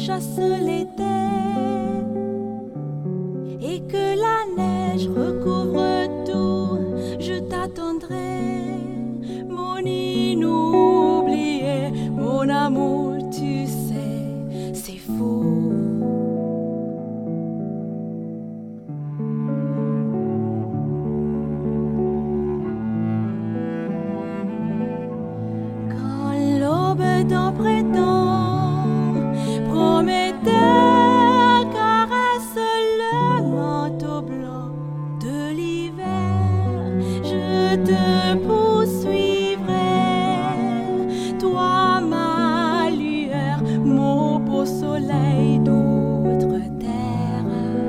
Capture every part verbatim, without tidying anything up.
chasse l'été et que la neige recouvre tout, je t'attendrai, mon inoublié, mon amour, tu sais, c'est fou. Quand l'aube d'un printemps prometteur caresse le manteau blanc de l'hiver, je te poursuivrai, toi ma lueur, mon beau soleil d'outre-terre.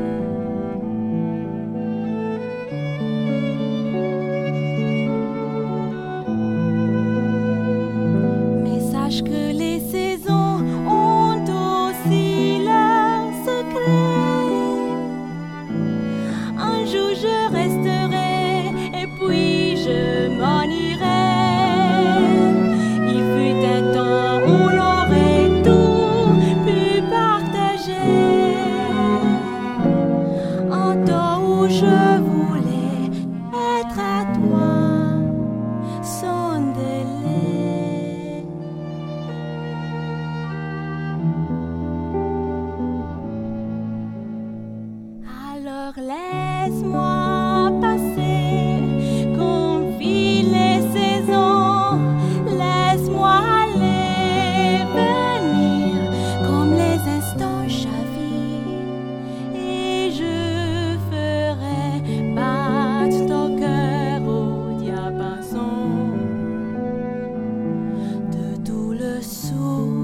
Mais sache que les saisons ont aussi leurs secrets. Un jour je resterai et puis je m'en irai. Il fut un temps où on aurait tout pu partager, un temps où je voulais être à toi sans délai. Alors laisse-moi passer, confie les saisons, laisse-moi aller, venir, comme les instants chavirent, et je ferai battre ton cœur au diapason de tout le sourd.